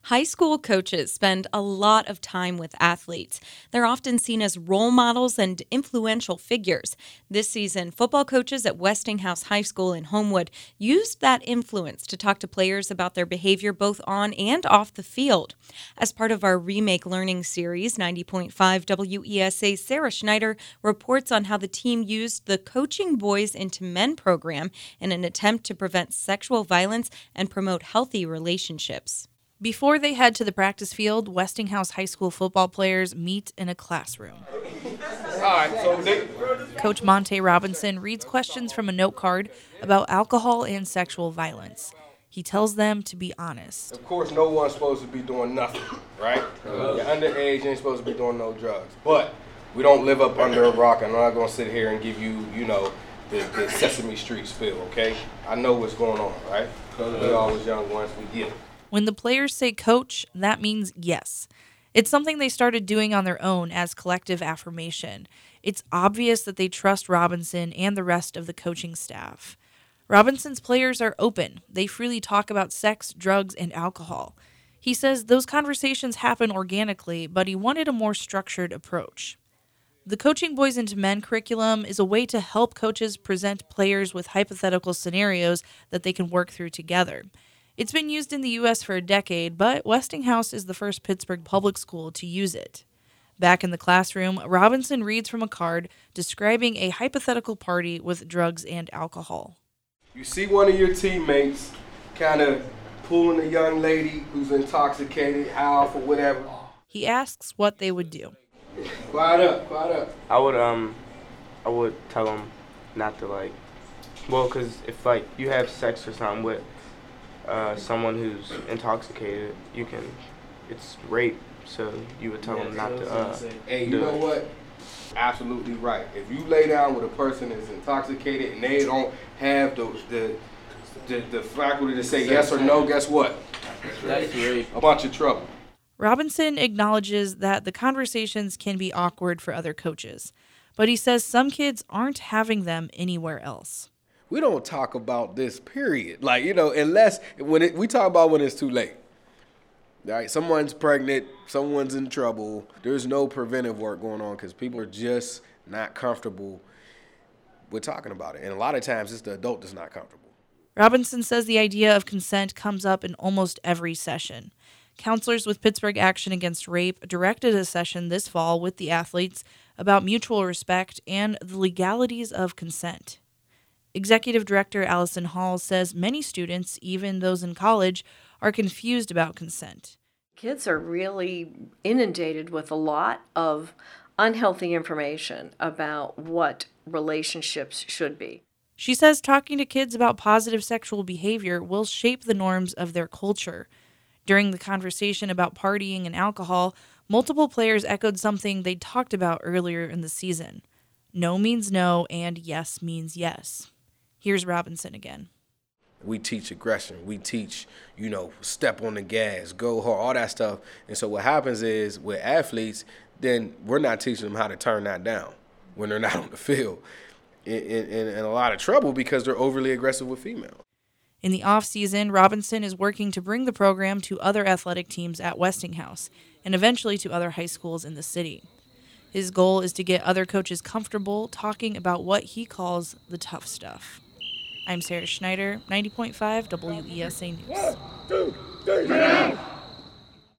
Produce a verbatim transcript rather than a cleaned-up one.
High school coaches spend a lot of time with athletes. They're often seen as role models and influential figures. This season, football coaches at Westinghouse High School in Homewood used that influence to talk to players about their behavior both on and off the field. As part of our Remake Learning series, ninety point five W E S A Sarah Schneider reports on how the team used the Coaching Boys into Men program in an attempt to prevent sexual violence and promote healthy relationships. Before they head to the practice field, Westinghouse High School football players meet in a classroom. All right, so they... Coach Monte Robinson reads questions from a note card about alcohol and sexual violence. He tells them to be honest. Of course, no one's supposed to be doing nothing, right? You're underage, you ain't supposed to be doing no drugs. But we don't live up under a rock. I'm not going to sit here and give you, you know, the, the Sesame Street spill, okay? I know what's going on, right? We always young ones, we get it. When the players say coach, that means yes. It's something they started doing on their own as collective affirmation. It's obvious that they trust Robinson and the rest of the coaching staff. Robinson's players are open. They freely talk about sex, drugs, and alcohol. He says those conversations happen organically, but he wanted a more structured approach. The Coaching Boys into Men curriculum is a way to help coaches present players with hypothetical scenarios that they can work through together. It's been used in the U S for a decade, but Westinghouse is the first Pittsburgh public school to use it. Back in the classroom, Robinson reads from a card describing a hypothetical party with drugs and alcohol. You see one of your teammates kind of pulling a young lady who's intoxicated, out or whatever. He asks what they would do. Quiet up, quiet up. I would, um, I would tell them not to, like, well, because if, like, you have sex or something with Uh, someone who's intoxicated, you can, it's rape, so you would tell them not to uh, Hey, you do know it. what? Absolutely right. If you lay down with a person that's intoxicated and they don't have the the the, the faculty to say yes or no, guess what? That's rape. A bunch of trouble. Robinson acknowledges that the conversations can be awkward for other coaches, but he says some kids aren't having them anywhere else. We don't talk about this, period. Like, you know, unless when it, we talk about when it's too late. All right, someone's pregnant, someone's in trouble. There's no preventive work going on because people are just not comfortable with talking about it. And a lot of times it's the adult that's not comfortable. Robinson says the idea of consent comes up in almost every session. Counselors with Pittsburgh Action Against Rape directed a session this fall with the athletes about mutual respect and the legalities of consent. Executive Director Allison Hall says many students, even those in college, are confused about consent. Kids are really inundated with a lot of unhealthy information about what relationships should be. She says talking to kids about positive sexual behavior will shape the norms of their culture. During the conversation about partying and alcohol, multiple players echoed something they talked about earlier in the season. No means no, and yes means yes. Here's Robinson again. We teach aggression. We teach, you know, step on the gas, go hard, all that stuff. And so what happens is with athletes, then we're not teaching them how to turn that down when they're not on the field. In, in, in a lot of trouble because they're overly aggressive with females. In the off-season, Robinson is working to bring the program to other athletic teams at Westinghouse and eventually to other high schools in the city. His goal is to get other coaches comfortable talking about what he calls the tough stuff. I'm Sarah Schneider, ninety point five W E S A News. One, two, three.